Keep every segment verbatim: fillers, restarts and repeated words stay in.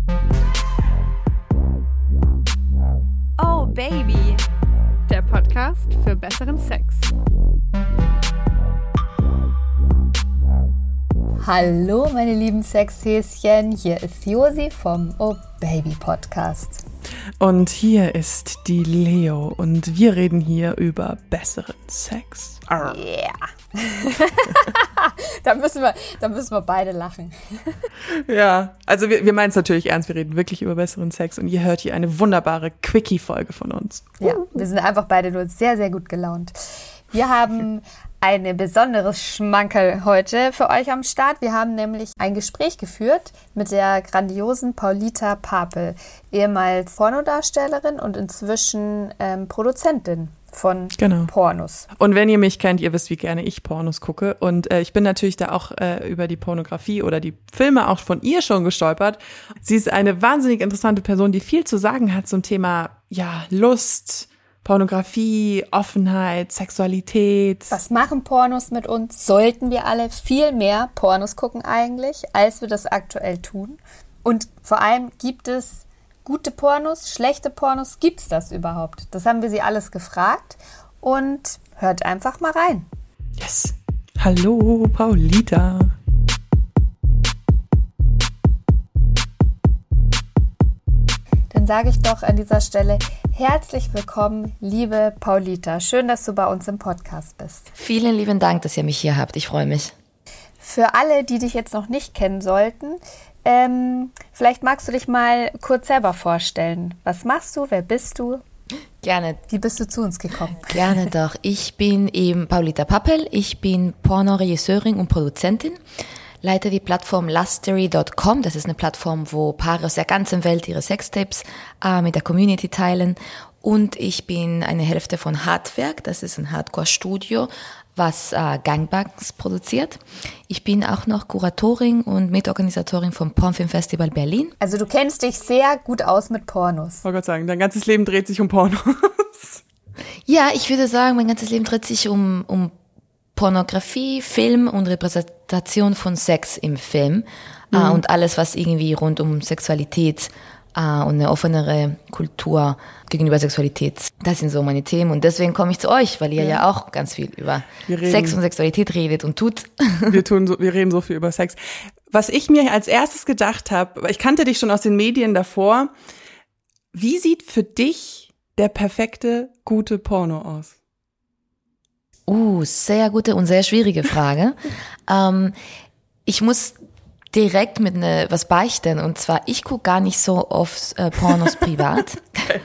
Oh Baby, der Podcast für besseren Sex. Hallo meine lieben Sexhäschen, hier ist Josi vom Oh Baby Podcast. Und hier ist die Leo und wir reden hier über besseren Sex. Ja. Yeah. da, müssen wir, da müssen wir beide lachen. Ja, also wir, wir meinen es natürlich ernst, wir reden wirklich über besseren Sex und ihr hört hier eine wunderbare Quickie-Folge von uns. Ja, wir sind einfach beide nur sehr, sehr gut gelaunt. Wir haben ein besonderes Schmankerl heute für euch am Start. Wir haben nämlich ein Gespräch geführt mit der grandiosen Paulita Papel, ehemals Pornodarstellerin und inzwischen ähm, Produzentin von genau. Pornos. Und wenn ihr mich kennt, ihr wisst, wie gerne ich Pornos gucke. Und äh, ich bin natürlich da auch äh, über die Pornografie oder die Filme auch von ihr schon gestolpert. Sie ist eine wahnsinnig interessante Person, die viel zu sagen hat zum Thema ja Lust, Pornografie, Offenheit, Sexualität. Was machen Pornos mit uns? Sollten wir alle viel mehr Pornos gucken eigentlich, als wir das aktuell tun? Und vor allem, gibt es gute Pornos, schlechte Pornos? Gibt es das überhaupt? Das haben wir sie alles gefragt und hört einfach mal rein. Yes. Hallo, Paulita. Dann sage ich doch an dieser Stelle herzlich willkommen, liebe Paulita. Schön, dass du bei uns im Podcast bist. Vielen lieben Dank, dass ihr mich hier habt. Ich freue mich. Für alle, die dich jetzt noch nicht kennen sollten, ähm, vielleicht magst du dich mal kurz selber vorstellen. Was machst du? Wer bist du? Gerne. Wie bist du zu uns gekommen? Gerne doch. Ich bin eben Paulita Papel. Ich bin Pornoregisseurin und Produzentin. Leite die Plattform lustery Punkt com. Das ist eine Plattform, wo Paare aus der ganzen Welt ihre Sextapes äh, mit der Community teilen. Und ich bin eine Hälfte von Hardwerk. Das ist ein Hardcore-Studio, was äh, Gangbangs produziert. Ich bin auch noch Kuratorin und Mitorganisatorin vom Pornfilm Festival Berlin. Also du kennst dich sehr gut aus mit Pornos. Ich wollte gerade sagen, dein ganzes Leben dreht sich um Pornos. Ja, ich würde sagen, mein ganzes Leben dreht sich um, um Pornografie, Film und Repräsentation von Sex im Film mhm. äh, und alles, was irgendwie rund um Sexualität äh, und eine offenere Kultur gegenüber Sexualität, das sind so meine Themen und deswegen komme ich zu euch, weil ihr ja, ja auch ganz viel über Sex und Sexualität redet und tut. Wir tun so, wir reden so viel über Sex. Was ich mir als erstes gedacht habe, ich kannte dich schon aus den Medien davor, wie sieht für dich der perfekte, gute Porno aus? Uh, sehr gute und sehr schwierige Frage. ähm, ich muss direkt mit ne, was beichten und zwar, ich gucke gar nicht so oft äh, Pornos privat.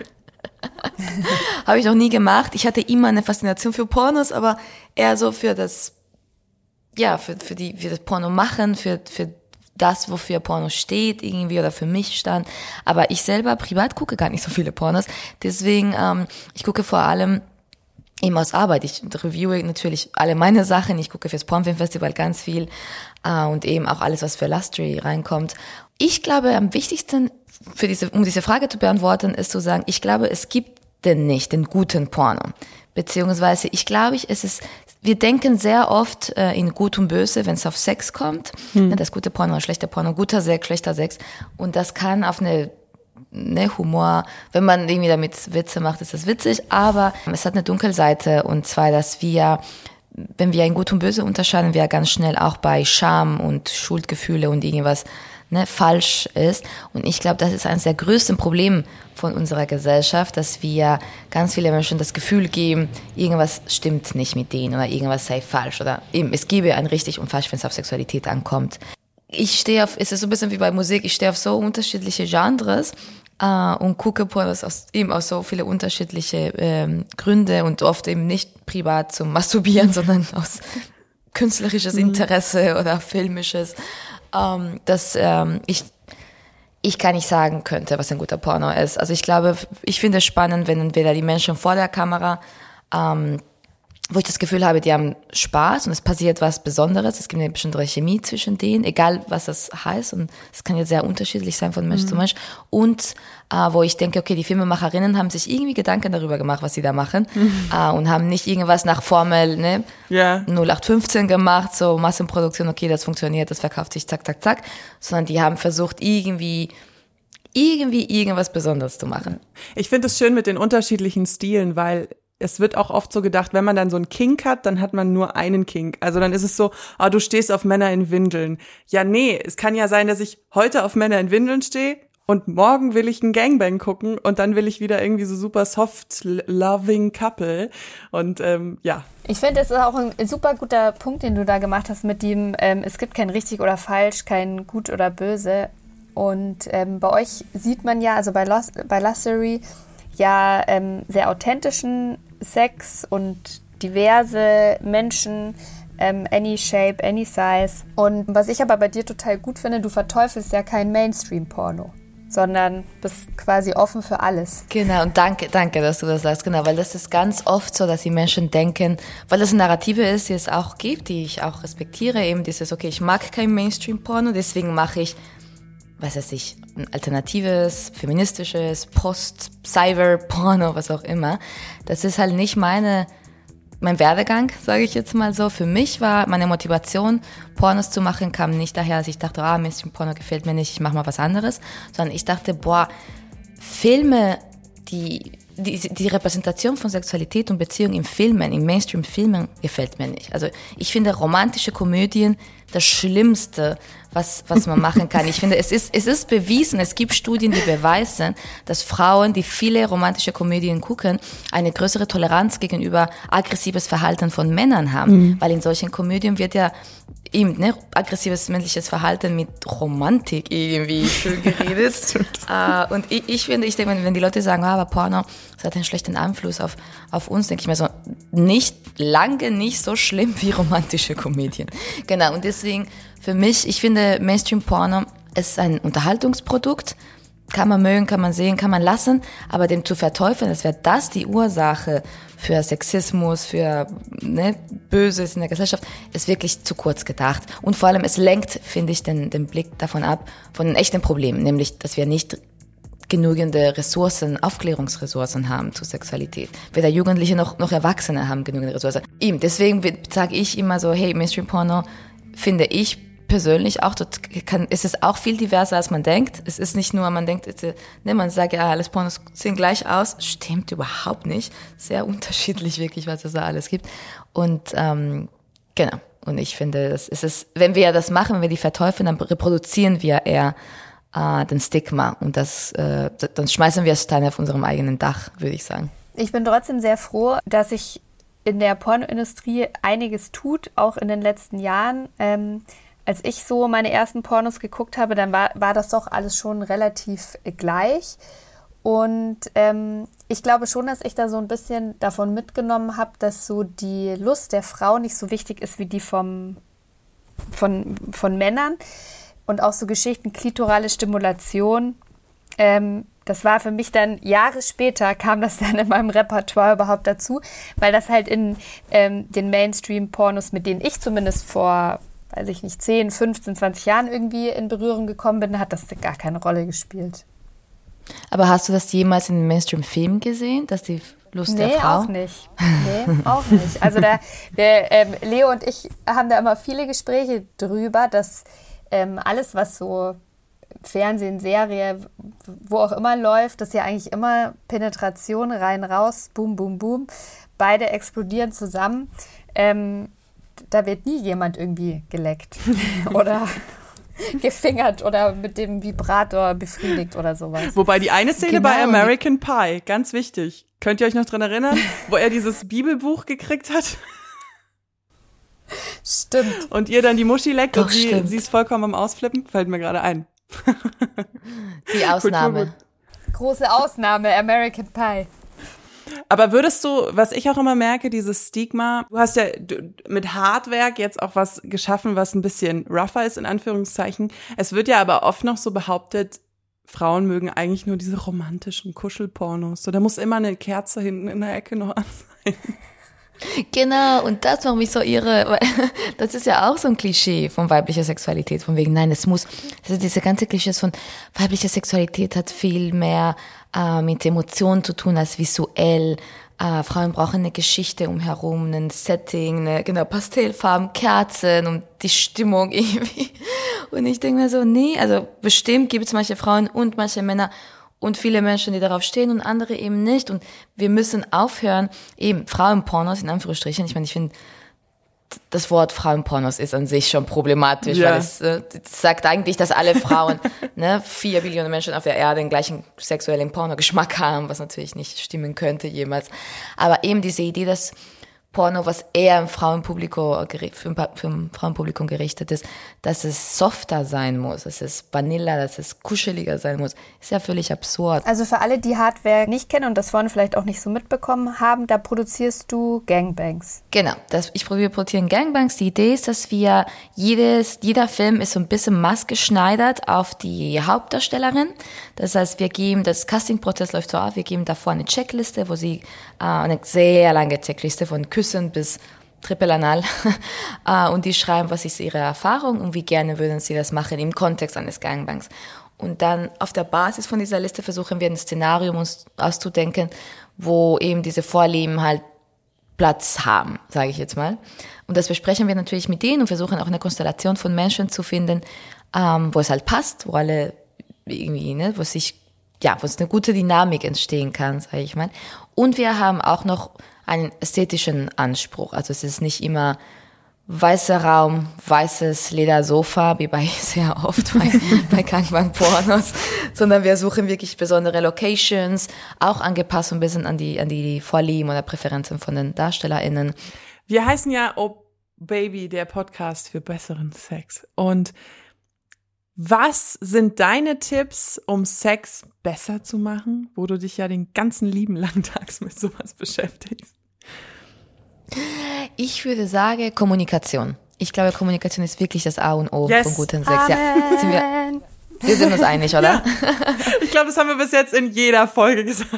Habe ich noch nie gemacht. Ich hatte immer eine Faszination für Pornos, aber eher so für das, ja, für, für die, für das Porno machen, für, für das, wofür Porno steht irgendwie oder für mich stand. Aber ich selber privat gucke gar nicht so viele Pornos. Deswegen, ähm, ich gucke vor allem eben aus Arbeit. Ich reviewe natürlich alle meine Sachen. Ich gucke fürs Pornfilmfestival ganz viel äh, und eben auch alles, was für Lustery reinkommt. Ich glaube, am wichtigsten, für diese, um diese Frage zu beantworten, ist zu sagen, ich glaube, es gibt denn nicht den guten Porno. Beziehungsweise, ich glaube, es ist, wir denken sehr oft äh, in Gut und Böse, wenn es auf Sex kommt. Hm. Das gute Porno, schlechter Porno, guter Sex, schlechter Sex. Und das kann auf eine Ne, Humor, wenn man irgendwie damit Witze macht, ist das witzig, aber es hat eine Dunkelseite und zwar, dass wir, wenn wir in Gut und Böse unterscheiden, wir ganz schnell auch bei Scham und Schuldgefühle und irgendwas ne, falsch ist und ich glaube, das ist eines der größten Probleme von unserer Gesellschaft, dass wir ganz viele Menschen das Gefühl geben, irgendwas stimmt nicht mit denen oder irgendwas sei falsch oder eben, es gäbe ein richtig und falsch, wenn es auf Sexualität ankommt. Ich stehe auf, es ist so ein bisschen wie bei Musik, ich stehe auf so unterschiedliche Genres äh, und gucke Pornos aus, eben aus so viele unterschiedliche ähm, Gründe und oft eben nicht privat zum Masturbieren, sondern aus künstlerisches Interesse oder filmisches, ähm, dass ähm, ich ich gar nicht sagen könnte, was ein guter Porno ist. Also ich glaube, ich finde es spannend, wenn entweder die Menschen vor der Kamera ähm, wo ich das Gefühl habe, die haben Spaß und es passiert was Besonderes. Es gibt eine bestimmte Chemie zwischen denen, egal was das heißt. Und es kann ja sehr unterschiedlich sein von Mensch mhm. zu Mensch. Und äh, wo ich denke, okay, die Filmemacherinnen haben sich irgendwie Gedanken darüber gemacht, was sie da machen. Mhm. Äh, und haben nicht irgendwas nach Formel ne, yeah. null acht fünfzehn gemacht, so Massenproduktion, okay, das funktioniert, das verkauft sich, zack, zack, zack. Sondern die haben versucht, irgendwie irgendwie irgendwas Besonderes zu machen. Ich finde es schön mit den unterschiedlichen Stilen, weil es wird auch oft so gedacht, wenn man dann so einen Kink hat, dann hat man nur einen Kink. Also dann ist es so, ah, du stehst auf Männer in Windeln. Ja, nee, es kann ja sein, dass ich heute auf Männer in Windeln stehe und morgen will ich einen Gangbang gucken und dann will ich wieder irgendwie so super soft, loving Couple. Und ähm, ja. Ich finde, es ist auch ein super guter Punkt, den du da gemacht hast mit dem, ähm, es gibt kein richtig oder falsch, kein gut oder böse. Und ähm, bei euch sieht man ja, also bei, Los, bei Lustery, ja ähm, sehr authentischen Sex und diverse Menschen, ähm, any shape, any size. Und was ich aber bei dir total gut finde, du verteufelst ja kein Mainstream-Porno, sondern bist quasi offen für alles. Genau, und danke, danke, dass du das sagst, genau, weil das ist ganz oft so, dass die Menschen denken, weil das eine Narrative ist, die es auch gibt, die ich auch respektiere, eben dieses, okay, ich mag kein Mainstream-Porno, deswegen mache ich, was weiß ich, ein alternatives, feministisches, Post-Cyber-Porno, was auch immer. Das ist halt nicht meine, mein Werdegang, sage ich jetzt mal so. Für mich war meine Motivation, Pornos zu machen, kam nicht daher, dass ich dachte, ah, Mainstream-Porno gefällt mir nicht, ich mache mal was anderes, sondern ich dachte, boah, Filme, die, die, die Repräsentation von Sexualität und Beziehung in Filmen, in Mainstream-Filmen gefällt mir nicht. Also ich finde romantische Komödien das Schlimmste, was, was man machen kann. Ich finde, es ist, es ist bewiesen, es gibt Studien, die beweisen, dass Frauen, die viele romantische Komödien gucken, eine größere Toleranz gegenüber aggressives Verhalten von Männern haben. Mhm. Weil in solchen Komödien wird ja eben, ne, aggressives männliches Verhalten mit Romantik irgendwie schön geredet. uh, und ich, ich finde, ich denke, wenn, wenn die Leute sagen, ah, aber Porno, das hat einen schlechten Einfluss auf, auf uns, denke ich mir so, nicht, lange nicht so schlimm wie romantische Komödien. Genau, und deswegen, für mich, ich finde, Mainstream-Porno ist ein Unterhaltungsprodukt. Kann man mögen, kann man sehen, kann man lassen, aber dem zu verteufeln, als wäre das die Ursache für Sexismus, für ne, Böses in der Gesellschaft, ist wirklich zu kurz gedacht. Und vor allem, es lenkt, finde ich, den, den Blick davon ab, von den echten Problemen, nämlich, dass wir nicht genügende Ressourcen, Aufklärungsressourcen haben zur Sexualität. Weder Jugendliche noch, noch Erwachsene haben genügend Ressourcen. Eben, deswegen sage ich immer so, hey, Mainstream-Porno finde ich persönlich auch, dort kann, ist es auch viel diverser, als man denkt. Es ist nicht nur, man denkt, ne, man sagt, ja, alles Pornos sehen gleich aus. Stimmt überhaupt nicht. Sehr unterschiedlich wirklich, was es da alles gibt. Und ähm, genau. Und ich finde, das ist es, wenn wir das machen, wenn wir die verteufeln, dann reproduzieren wir eher äh, den Stigma. Und das, äh, dann schmeißen wir Steine auf unserem eigenen Dach, würde ich sagen. Ich bin trotzdem sehr froh, dass sich in der Pornoindustrie einiges tut, auch in den letzten Jahren. Ähm, Als ich so meine ersten Pornos geguckt habe, dann war, war das doch alles schon relativ gleich. Und ähm, ich glaube schon, dass ich da so ein bisschen davon mitgenommen habe, dass so die Lust der Frau nicht so wichtig ist wie die vom, von, von Männern. Und auch so Geschichten, klitorale Stimulation, ähm, das war für mich dann, Jahre später kam das dann in meinem Repertoire überhaupt dazu, weil das halt in ähm, den Mainstream-Pornos, mit denen ich zumindest vor, weiß ich nicht, zehn, fünfzehn, zwanzig Jahren irgendwie in Berührung gekommen bin, hat das gar keine Rolle gespielt. Aber hast du das jemals in einem Mainstream-Film gesehen, dass die Lust nee, der Frau? Nee, auch nicht. Nee, auch nicht. Also da, wir, ähm, Leo und ich haben da immer viele Gespräche drüber, dass ähm, alles, was so Fernsehen, Serie, wo auch immer läuft, das ist ja eigentlich immer Penetration, rein, raus, boom, boom, boom. Beide explodieren zusammen. Ähm, da wird nie jemand irgendwie geleckt oder gefingert oder mit dem Vibrator befriedigt oder sowas. Wobei die eine Szene Genau, bei American Pie, ganz wichtig, könnt ihr euch noch dran erinnern, wo er dieses Bibelbuch gekriegt hat? Stimmt. Und ihr dann die Muschi leckt Doch, und sie, stimmt. sie ist vollkommen am Ausflippen, fällt mir gerade ein. Die Ausnahme. Gut, gut, gut. Große Ausnahme, American Pie. Aber würdest du, was ich auch immer merke, dieses Stigma, du hast ja du, mit Hardwerk jetzt auch was geschaffen, was ein bisschen rougher ist, in Anführungszeichen. Es wird ja aber oft noch so behauptet, Frauen mögen eigentlich nur diese romantischen Kuschelpornos. So, da muss immer eine Kerze hinten in der Ecke noch an sein. Genau, und das macht mich so irre, weil das ist ja auch so ein Klischee von weiblicher Sexualität, von wegen, nein, es muss, also diese ganze Klischees von weiblicher Sexualität hat viel mehr äh, mit Emotionen zu tun als visuell, Äh, Frauen brauchen eine Geschichte umherum, ein Setting, eine, genau, Pastellfarben, Kerzen und die Stimmung irgendwie. Und ich denke mir so, nee, also bestimmt gibt es manche Frauen und manche Männer und viele Menschen, die darauf stehen und andere eben nicht. Und wir müssen aufhören, eben Frauenpornos in Anführungsstrichen, ich meine, ich finde, das Wort Frauenpornos ist an sich schon problematisch, ja. weil es äh, das sagt eigentlich, dass alle Frauen, ne, vier Billionen Menschen auf der Erde den gleichen sexuellen Pornogeschmack haben, was natürlich nicht stimmen könnte jemals. Aber eben diese Idee, dass Porno, was eher im Frauenpublikum, für, für ein Frauenpublikum gerichtet ist, dass es softer sein muss, dass es vanilla, dass es kuscheliger sein muss, ist ja völlig absurd. Also für alle, die Hardware nicht kennen und das vorhin vielleicht auch nicht so mitbekommen haben, da produzierst du Gangbangs. Genau, das, ich probiere produzieren Gangbangs. Die Idee ist, dass wir, jedes, jeder Film ist so ein bisschen maßgeschneidert auf die Hauptdarstellerin. Das heißt, wir geben, das Castingprozess läuft so ab, wir geben davor eine Checkliste, wo sie, äh, eine sehr lange Checkliste von Küssen bis Triple Anal und die schreiben, was ist ihre Erfahrung und wie gerne würden sie das machen im Kontext eines Gangbangs. Und dann auf der Basis von dieser Liste versuchen wir ein Szenario uns auszudenken, wo eben diese Vorlieben halt Platz haben, sage ich jetzt mal. Und das besprechen wir natürlich mit denen und versuchen auch eine Konstellation von Menschen zu finden, ähm, wo es halt passt, wo alle irgendwie, ne, wo sich, ja, wo es eine gute Dynamik entstehen kann, sage ich mal. Und wir haben auch noch einen ästhetischen Anspruch. Also es ist nicht immer weißer Raum, weißes Ledersofa, wie bei sehr oft bei, bei Gangbang-Pornos, sondern wir suchen wirklich besondere Locations, auch angepasst ein bisschen an die, an die Vorlieben oder Präferenzen von den DarstellerInnen. Wir heißen ja Oh Baby, der Podcast für besseren Sex. Und was sind deine Tipps, um Sex besser zu machen, wo du dich ja den ganzen lieben langen Tag mit sowas beschäftigst? Ich würde sagen, Kommunikation. Ich glaube, Kommunikation ist wirklich das A und O yes. von guten Sex. Ja, sind wir, wir sind uns einig, oder? Ja. Ich glaube, das haben wir bis jetzt in jeder Folge gesagt.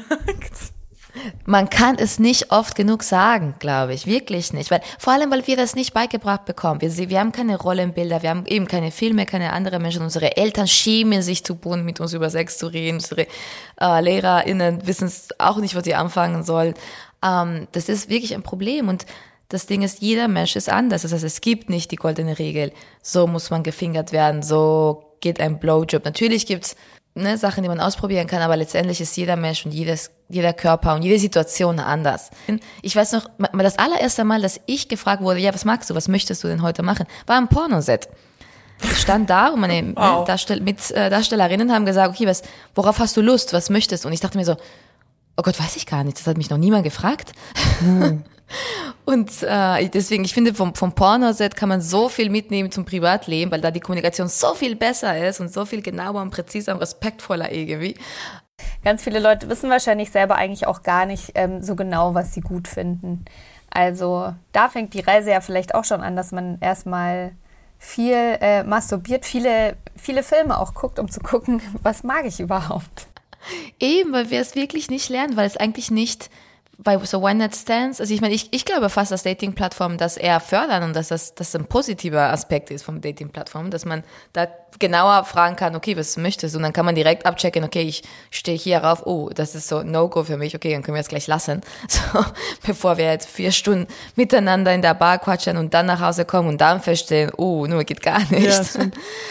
Man kann es nicht oft genug sagen, glaube ich, wirklich nicht. Weil, vor allem, weil wir das nicht beigebracht bekommen. Wir, wir haben keine Rollenbilder, wir haben eben keine Filme, keine anderen Menschen. Unsere Eltern schämen sich zu bunt, mit uns über Sex zu reden. Unsere äh, LehrerInnen wissen es auch nicht, was sie anfangen sollen. Ähm, das ist wirklich ein Problem. Und das Ding ist, jeder Mensch ist anders. Das heißt, es gibt nicht die goldene Regel. So muss man gefingert werden, so geht ein Blowjob. Natürlich gibt's ne, Sachen, die man ausprobieren kann, aber letztendlich ist jeder Mensch und jedes, jeder Körper und jede Situation anders. Ich weiß noch, das allererste Mal, dass ich gefragt wurde, ja, was magst du, was möchtest du denn heute machen, war ein Pornoset. Ich stand da und meine wow. Darstell- mit, äh, Darstellerinnen haben gesagt, okay, was, worauf hast du Lust, was möchtest du? Und ich dachte mir so, oh Gott, weiß ich gar nicht, das hat mich noch niemand gefragt. Hm. Und äh, deswegen, ich finde, vom, vom Pornoset kann man so viel mitnehmen zum Privatleben, weil da die Kommunikation so viel besser ist und so viel genauer und präziser und respektvoller irgendwie. Ganz viele Leute wissen wahrscheinlich selber eigentlich auch gar nicht ähm, so genau, was sie gut finden. Also da fängt die Reise ja vielleicht auch schon an, dass man erstmal viel äh, masturbiert, viele, viele Filme auch guckt, um zu gucken, was mag ich überhaupt. Eben, weil wir es wirklich nicht lernen, weil es eigentlich nicht bei so One-Night-Stands, also ich meine, ich, ich glaube fast, dass Dating-Plattformen das eher fördern und dass das, das ein positiver Aspekt ist vom Dating-Plattformen, dass man da genauer fragen kann, okay, was möchtest du? Und dann kann man direkt abchecken, okay, ich stehe hier rauf, oh, das ist so No-Go für mich, okay, dann können wir das gleich lassen. So, bevor wir jetzt vier Stunden miteinander in der Bar quatschen und dann nach Hause kommen und dann feststellen, oh, nur geht gar nicht. Ja,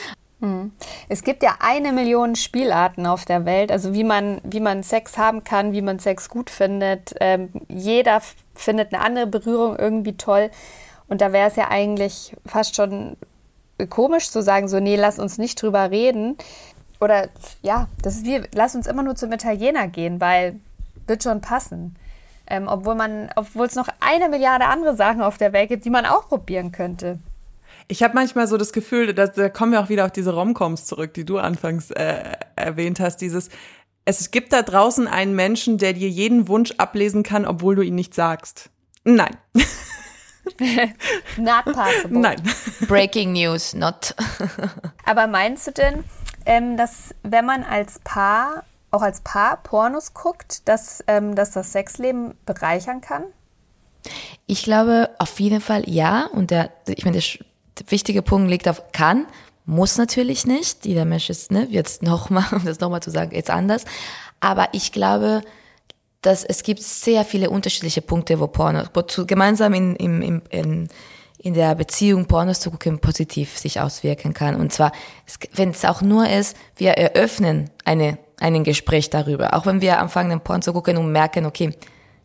es gibt ja eine Million Spielarten auf der Welt, also wie man, wie man Sex haben kann, wie man Sex gut findet. Ähm, jeder f- findet eine andere Berührung irgendwie toll. Und da wäre es ja eigentlich fast schon komisch zu sagen, so, nee, lass uns nicht drüber reden. Oder ja, das ist wie, lass uns immer nur zum Italiener gehen, weil wird schon passen. Ähm, obwohl man, obwohl es noch eine Milliarde andere Sachen auf der Welt gibt, die man auch probieren könnte. Ich habe manchmal so das Gefühl, dass, da kommen wir auch wieder auf diese Romcoms zurück, die du anfangs äh, erwähnt hast, dieses, es gibt da draußen einen Menschen, der dir jeden Wunsch ablesen kann, obwohl du ihn nicht sagst. Nein. Not possible. Nein. Breaking News, not. Aber meinst du denn, ähm, dass wenn man als Paar, auch als Paar Pornos guckt, dass, ähm, dass das Sexleben bereichern kann? Ich glaube auf jeden Fall ja. Und der, ich meine, der Der wichtige Punkt liegt auf kann, muss natürlich nicht. Jeder Mensch ist, ne, jetzt nochmal, um das nochmal zu sagen, jetzt anders. Aber ich glaube, dass es gibt sehr viele unterschiedliche Punkte, wo Porno, wo zu, gemeinsam in, in, in, in, in der Beziehung Pornos zu gucken, positiv sich auswirken kann. Und zwar, wenn es auch nur ist, wir eröffnen eine, ein Gespräch darüber. Auch wenn wir anfangen, den Porno zu gucken und merken, okay,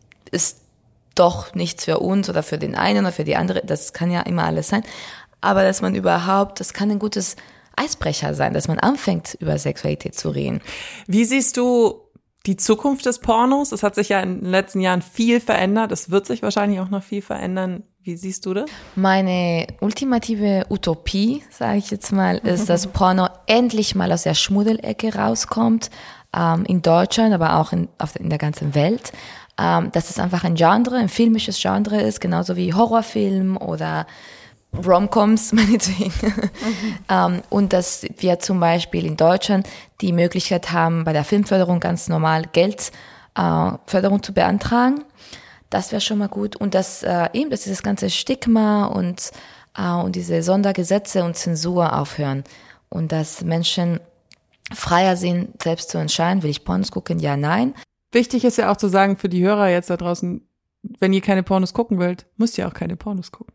ist doch nichts für uns oder für den einen oder für die andere, das kann ja immer alles sein. Aber dass man überhaupt, das kann ein gutes Eisbrecher sein, dass man anfängt, über Sexualität zu reden. Wie siehst du die Zukunft des Pornos? Es hat sich ja in den letzten Jahren viel verändert. Es wird sich wahrscheinlich auch noch viel verändern. Wie siehst du das? Meine ultimative Utopie, sage ich jetzt mal, ist, dass Porno endlich mal aus der Schmuddelecke rauskommt, ähm, in Deutschland, aber auch in, auf, in der ganzen Welt. Ähm, dass es einfach ein Genre, ein filmisches Genre ist, genauso wie Horrorfilm oder Romcoms, meinetwegen. Mhm. ähm, und dass wir zum Beispiel in Deutschland die Möglichkeit haben, bei der Filmförderung ganz normal Geldförderung äh, zu beantragen. Das wäre schon mal gut. Und dass äh, eben, dass dieses ganze Stigma und, äh, und diese Sondergesetze und Zensur aufhören. Und dass Menschen freier sind, selbst zu entscheiden, will ich Pornos gucken, ja, nein. Wichtig ist ja auch zu sagen für die Hörer jetzt da draußen, wenn ihr keine Pornos gucken wollt, müsst ihr auch keine Pornos gucken.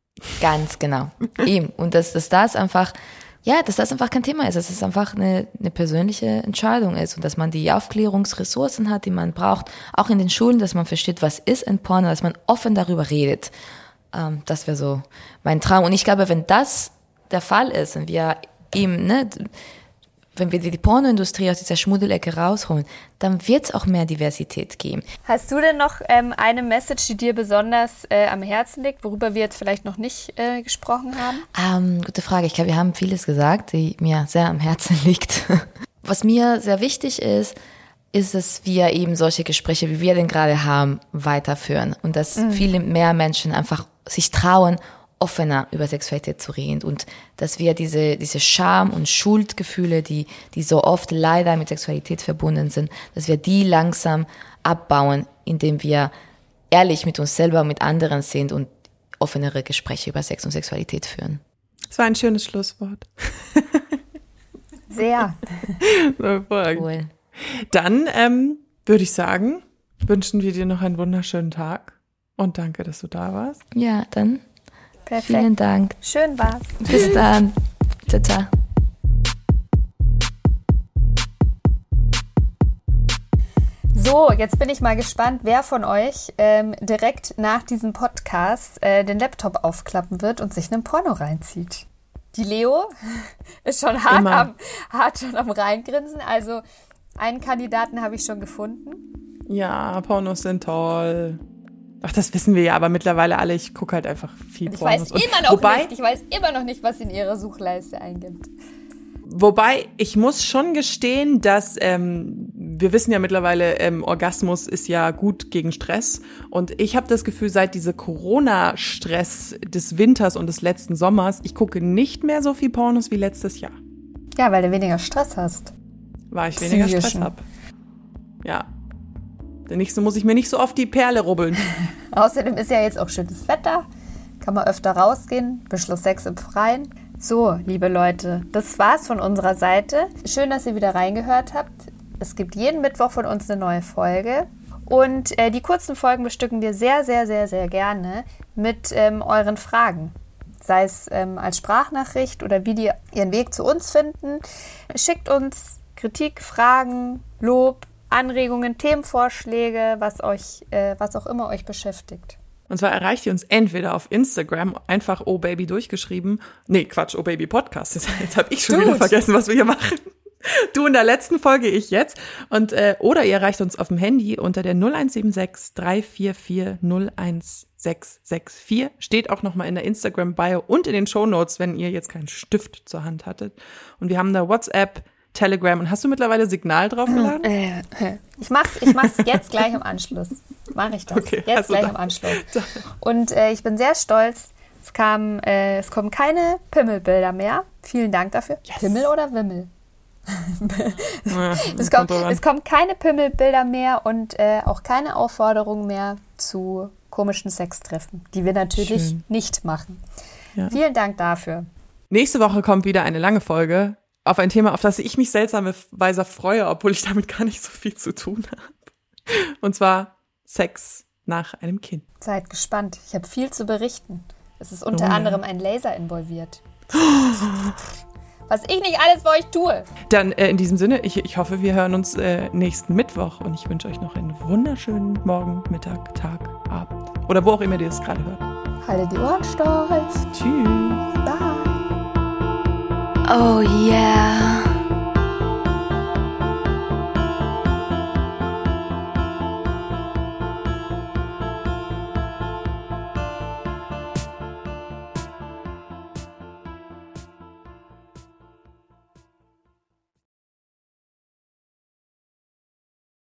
Ganz genau. Eben. Und dass, dass das einfach, ja, dass das einfach kein Thema ist, dass es einfach eine, eine persönliche Entscheidung ist und dass man die Aufklärungsressourcen hat, die man braucht, auch in den Schulen, dass man versteht, was ist ein Porno, dass man offen darüber redet. Ähm, das wäre so mein Traum. Und ich glaube, wenn das der Fall ist und wir eben, ne, wenn wir die Pornoindustrie aus dieser Schmuddelecke rausholen, dann wird es auch mehr Diversität geben. Hast du denn noch ähm, eine Message, die dir besonders äh, am Herzen liegt, worüber wir jetzt vielleicht noch nicht äh, gesprochen haben? Ähm, gute Frage. Ich glaube, wir haben vieles gesagt, die mir sehr am Herzen liegt. Was mir sehr wichtig ist, ist, dass wir eben solche Gespräche, wie wir den gerade haben, weiterführen und dass mhm. viele mehr Menschen einfach sich trauen, offener über Sexualität zu reden und dass wir diese diese Scham- und Schuldgefühle, die die so oft leider mit Sexualität verbunden sind, dass wir die langsam abbauen, indem wir ehrlich mit uns selber und mit anderen sind und offenere Gespräche über Sex und Sexualität führen. Das war ein schönes Schlusswort. Sehr. Cool. Dann ähm, würde ich sagen, wünschen wir dir noch einen wunderschönen Tag und danke, dass du da warst. Ja, dann Perfekt. Vielen Dank. Schön war's. Bis dann. Ciao, ciao. So, jetzt bin ich mal gespannt, wer von euch ähm, direkt nach diesem Podcast äh, den Laptop aufklappen wird und sich einen Porno reinzieht. Die Leo ist schon hart am, hart schon am Reingrinsen. Also einen Kandidaten habe ich schon gefunden. Ja, Pornos sind toll. Ach, das wissen wir ja, aber mittlerweile alle, ich gucke halt einfach viel Ich Pornos. weiß immer noch wobei, nicht, ich weiß immer noch nicht, was sie in ihre Suchleiste eingibt. Wobei, ich muss schon gestehen, dass ähm, wir wissen ja mittlerweile, ähm, Orgasmus ist ja gut gegen Stress. Und ich habe das Gefühl, seit dieser Corona-Stress des Winters und des letzten Sommers, ich gucke nicht mehr so viel Pornos wie letztes Jahr. Ja, weil du weniger Stress hast. Weil ich weniger Stress Psychischen. habe. Ja. Denn nicht so muss ich mir nicht so oft die Perle rubbeln. Außerdem ist ja jetzt auch schönes Wetter. Kann man öfter rausgehen. Beschluss Sex im Freien. So, liebe Leute, das war's von unserer Seite. Schön, dass ihr wieder reingehört habt. Es gibt jeden Mittwoch von uns eine neue Folge. Und äh, die kurzen Folgen bestücken wir sehr, sehr, sehr, sehr gerne mit ähm, euren Fragen. Sei es ähm, als Sprachnachricht oder wie die ihren Weg zu uns finden. Schickt uns Kritik, Fragen, Lob, Anregungen, Themenvorschläge, was euch, äh, was auch immer euch beschäftigt. Und zwar erreicht ihr uns entweder auf Instagram, einfach Oh Baby durchgeschrieben. Nee, Quatsch, Oh Baby Podcast. Jetzt, jetzt habe ich schon Dude. wieder vergessen, was wir hier machen. Du in der letzten Folge, ich jetzt. Und äh, oder ihr erreicht uns auf dem Handy unter der null eins sieben sechs drei vier vier null eins sechs sechs vier. Steht auch nochmal in der Instagram-Bio und in den Shownotes, wenn ihr jetzt keinen Stift zur Hand hattet. Und wir haben da WhatsApp, Telegram. Und hast du mittlerweile Signal draufgeladen? Äh, ich mach's, ich mach's jetzt gleich im Anschluss. Mache ich das. Okay, jetzt also gleich dann. im Anschluss. Und äh, ich bin sehr stolz. Es kam, äh, es kommen keine Pimmelbilder mehr. Vielen Dank dafür. Yes. Pimmel oder Wimmel? Ja, Es kommt, kommt es kommen keine Pimmelbilder mehr und äh, auch keine Aufforderungen mehr zu komischen Sextreffen, die wir natürlich Schön. nicht machen. Ja. Vielen Dank dafür. Nächste Woche kommt wieder eine lange Folge auf ein Thema, auf das ich mich seltsamerweise freue, obwohl ich damit gar nicht so viel zu tun habe. Und zwar Sex nach einem Kind. Seid gespannt. Ich habe viel zu berichten. Es ist unter Oh ja. anderem ein Laser involviert. Was ich nicht alles für euch tue. Dann äh, in diesem Sinne, ich, ich hoffe, wir hören uns äh, nächsten Mittwoch und ich wünsche euch noch einen wunderschönen Morgen, Mittag, Tag, Abend oder wo auch immer ihr das gerade hört. Haltet die Ohren steif. Tschüss. Bye. Oh yeah.